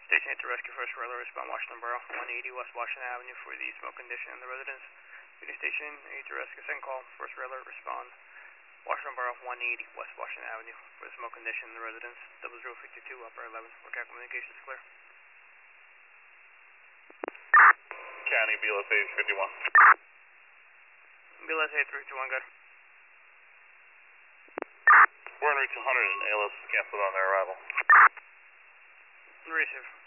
Station 8 to rescue first Railroad, respond Washington Borough, 180 West Washington Avenue for the smoke condition in the residence. Radio Station 8 to rescue, second call, first Railroad, respond Washington Borough, 180 West Washington Avenue for the smoke condition in the residence. 0052 upper 11, Workout communications clear. County, BLS 851. BLS 8321, good. We're en route to 100 and ALS canceled on their arrival. Receive.